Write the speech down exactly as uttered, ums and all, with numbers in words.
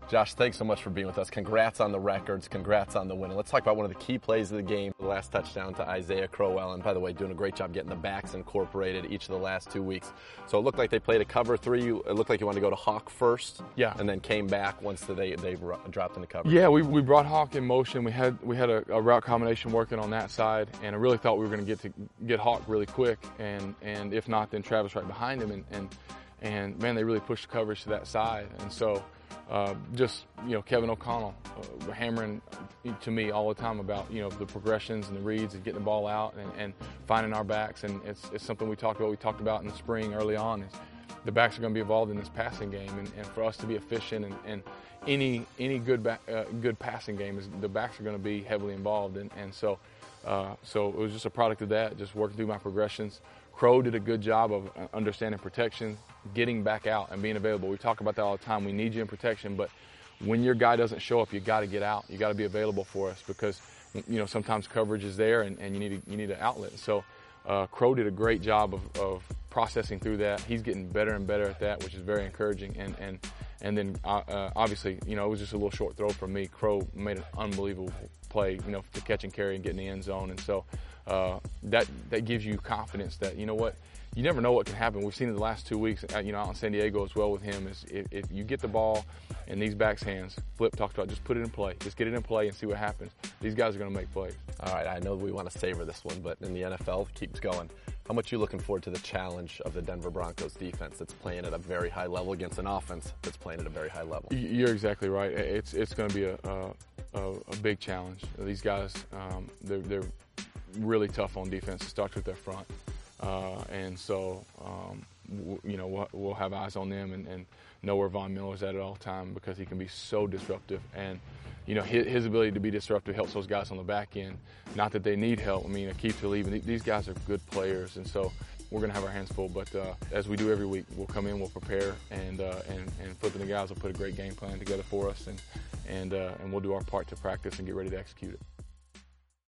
Josh, thanks so much for being with us. Congrats on the records. Congrats on the win. And let's talk about one of the key plays of the game, the last touchdown to Isaiah Crowell. And by the way, doing a great job getting the backs incorporated each of the last two weeks. So it looked like they played a cover three. It looked like you wanted to go to Hawk first. Yeah. And then came back once they they dropped into cover. Yeah, we, we brought Hawk in motion. We had we had a, a route combination working on that side, and I really thought we were going to get to get Hawk really quick. And and if not, then Travis right behind him. And and, and man, they really pushed the coverage to that side. And so. Uh, just, you know, Kevin O'Connell uh, hammering to me all the time about, you know, the progressions and the reads and getting the ball out and, and finding our backs. And it's, it's something we talked about. We talked about in the spring early on is the backs are going to be involved in this passing game. And, and for us to be efficient and, and any any good back, uh, good passing game, is the backs are going to be heavily involved. And, and so, uh, so it was just a product of that, just working through my progressions. Crow did a good job of understanding protection, getting back out and being available. We talk about that all the time. We need you in protection, but when your guy doesn't show up, you got to get out. You got to be available for us because, you know, sometimes coverage is there and, and you need a, you need an outlet. So uh, Crow did a great job of, of processing through that. He's getting better and better at that, which is very encouraging. And and and then uh, uh, obviously, you know, it was just a little short throw from me. Crow made an unbelievable play, you know, to catch and carry and get in the end zone. And so uh, that that gives you confidence that, you know what, you never know what can happen. We've seen it the last two weeks, you know, out in San Diego as well with him. Is if, if you get the ball in these backs' hands, Flip talked about, just put it in play. Just get it in play and see what happens. These guys are going to make plays. All right, I know we want to savor this one, but in the N F L, it keeps going. How much are you looking forward to the challenge of the Denver Broncos defense that's playing at a very high level against an offense that's playing at a very high level? You're exactly right. It's it's going to be a, a, a big challenge. These guys, um, they're, they're really tough on defense. It starts with their front. Uh, and so, um, w- you know, we'll, we'll have eyes on them and, and know where Von Miller's at at all time because he can be so disruptive. And, you know, his, his ability to be disruptive helps those guys on the back end. Not that they need help. I mean, Aqib Talib, these guys are good players. And so we're going to have our hands full. But uh, as we do every week, we'll come in, we'll prepare, and, uh, and, and Flip and the guys will put a great game plan together for us. And, and, uh, and we'll do our part to practice and get ready to execute it.